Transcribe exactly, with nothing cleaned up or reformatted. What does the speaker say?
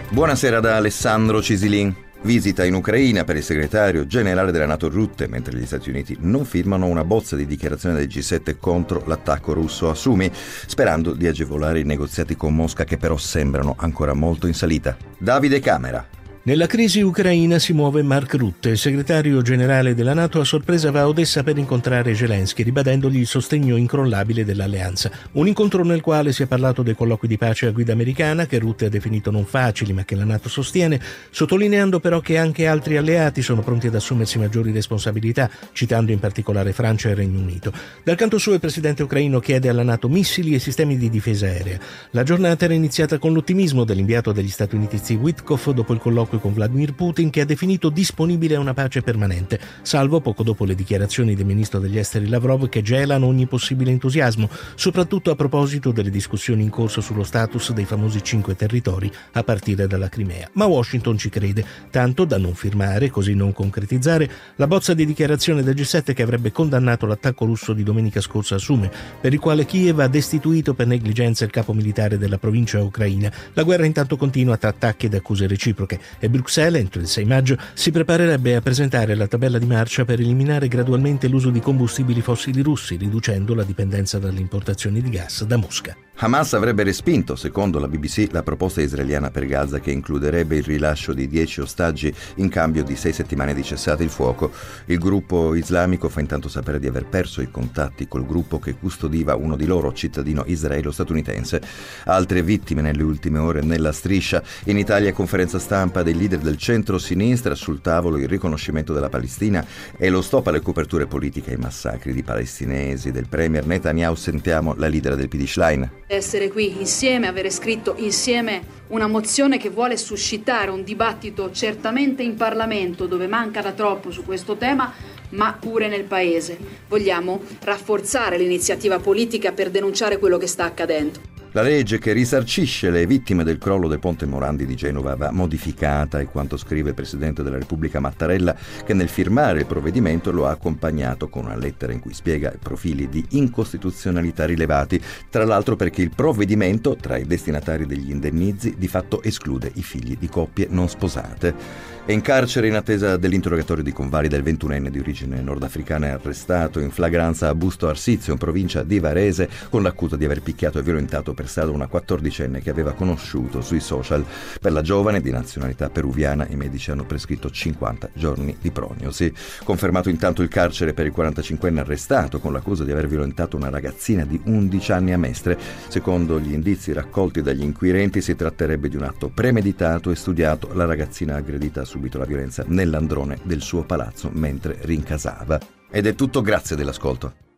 Buonasera da Alessandro Cisilin. Visita in Ucraina per il segretario generale della NATO Rutte, mentre gli Stati Uniti non firmano una bozza di dichiarazione del G sette contro l'attacco russo a Sumi, sperando di agevolare i negoziati con Mosca, che però sembrano ancora molto in salita. Davide Camera. Nella crisi ucraina si muove Mark Rutte, il segretario generale della NATO. A sorpresa va a Odessa per incontrare Zelensky, ribadendogli il sostegno incrollabile dell'alleanza. Un incontro nel quale si è parlato dei colloqui di pace a guida americana, che Rutte ha definito non facili ma che la NATO sostiene, sottolineando però che anche altri alleati sono pronti ad assumersi maggiori responsabilità, citando in particolare Francia e Regno Unito. Dal canto suo il presidente ucraino chiede alla NATO missili e sistemi di difesa aerea. La giornata era iniziata con l'ottimismo dell'inviato degli Stati Uniti Steve Witkoff dopo il colloquio con Vladimir Putin, che ha definito disponibile a una pace permanente, salvo poco dopo le dichiarazioni del ministro degli esteri Lavrov che gelano ogni possibile entusiasmo, soprattutto a proposito delle discussioni in corso sullo status dei famosi cinque territori a partire dalla Crimea. Ma Washington ci crede, tanto da non firmare, così non concretizzare, la bozza di dichiarazione del G sette che avrebbe condannato l'attacco russo di domenica scorsa a Sumy, per il quale Kiev ha destituito per negligenza il capo militare della provincia ucraina. La guerra intanto continua tra attacchi ed accuse reciproche e Bruxelles, entro il sei maggio, si preparerebbe a presentare la tabella di marcia per eliminare gradualmente l'uso di combustibili fossili russi, riducendo la dipendenza dalle importazioni di gas da Mosca. Hamas avrebbe respinto, secondo la B B C, la proposta israeliana per Gaza, che includerebbe il rilascio di dieci ostaggi in cambio di sei settimane di cessate il fuoco. Il gruppo islamico fa intanto sapere di aver perso i contatti col gruppo che custodiva uno di loro, cittadino israelo-statunitense. Altre vittime nelle ultime ore nella striscia. In Italia, conferenza stampa dei leader del centro-sinistra, sul tavolo il riconoscimento della Palestina e lo stop alle coperture politiche ai massacri di palestinesi del premier Netanyahu. Sentiamo la leader del P D Schlein. Essere qui insieme, avere scritto insieme una mozione che vuole suscitare un dibattito certamente in Parlamento, dove manca da troppo su questo tema, ma pure nel Paese. Vogliamo rafforzare l'iniziativa politica per denunciare quello che sta accadendo. La legge che risarcisce le vittime del crollo del ponte Morandi di Genova va modificata, e quanto scrive il Presidente della Repubblica Mattarella, che nel firmare il provvedimento lo ha accompagnato con una lettera in cui spiega i profili di incostituzionalità rilevati, tra l'altro perché il provvedimento, tra i destinatari degli indennizi, di fatto esclude i figli di coppie non sposate. È in carcere in attesa dell'interrogatorio di convalida il ventunenne di origine nordafricana arrestato in flagranza a Busto Arsizio, in provincia di Varese, con l'accusa di aver picchiato e violentato per strada una quattordicenne che aveva conosciuto sui social. Per la giovane, di nazionalità peruviana, i medici hanno prescritto cinquanta giorni di prognosi. Confermato intanto il carcere per il quarantacinquenne arrestato con l'accusa di aver violentato una ragazzina di undici anni a Mestre. Secondo gli indizi raccolti dagli inquirenti, si tratterebbe di un atto premeditato e studiato. La ragazzina aggredita ha subito la violenza nell'androne del suo palazzo mentre rincasava. Ed è tutto, grazie dell'ascolto.